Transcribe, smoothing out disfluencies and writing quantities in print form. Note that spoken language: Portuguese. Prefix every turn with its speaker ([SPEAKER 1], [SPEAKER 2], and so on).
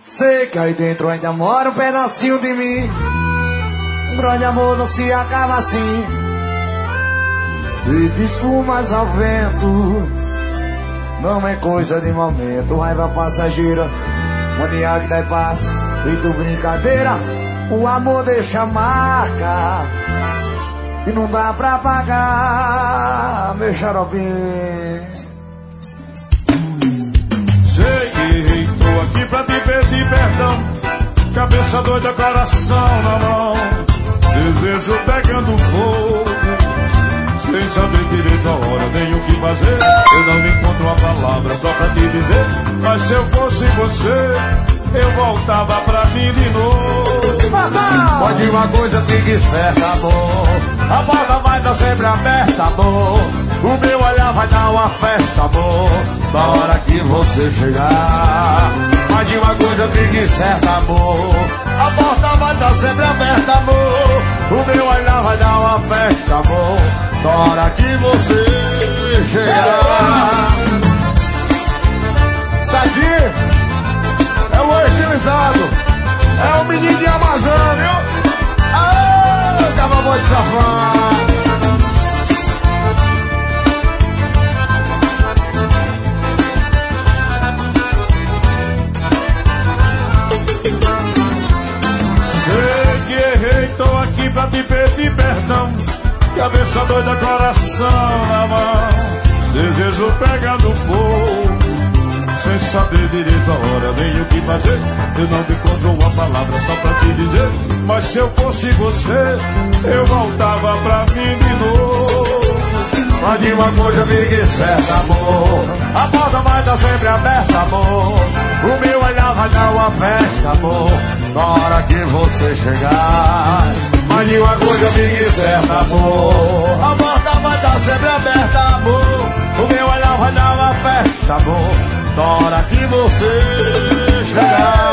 [SPEAKER 1] Sei que aí dentro ainda mora um pedacinho de mim. Um grande amor não se acaba assim. E de espumas ao vento. Não é coisa de momento. Raiva passageira, mania que dá paz. Feito brincadeira, o amor deixa marca e não dá pra pagar, meu xaropinho.
[SPEAKER 2] Cheguei, tô aqui pra te pedir perdão. Cabeça doida, coração na mão. Desejo pegando fogo. Sem saber direito a hora, nem o que fazer. Eu não encontro uma palavra só pra te dizer. Mas se eu fosse você, eu voltava pra mim de novo.
[SPEAKER 1] Pode uma coisa fique certa, amor. A porta vai estar sempre aberta, amor. O meu olhar vai dar uma festa, amor. Na hora que você chegar. Pode uma coisa fique certa, amor. A porta vai estar sempre aberta, amor. O meu olhar vai dar uma festa, amor. Na hora que você chegar. Sadir é o estilizado, é o menino de Amazônia, viu? Aê, acabou de safar.
[SPEAKER 2] Sei que errei, tô aqui pra te pedir perdão. Cabeça doida, coração na mão. Desejo pegando fogo. Sem saber direito a hora, nem o que fazer. Eu não encontro uma palavra só pra te dizer. Mas se eu fosse você, eu voltava pra mim de novo.
[SPEAKER 1] Mas de uma coisa fique certa, amor. A porta vai estar sempre aberta, amor. O meu olhar vai dar uma festa, amor. Na hora que você chegar. Mas de uma coisa fique certa, amor. A porta vai estar sempre aberta, amor. O meu olhar vai dar uma festa, amor. Na hora que você chegar.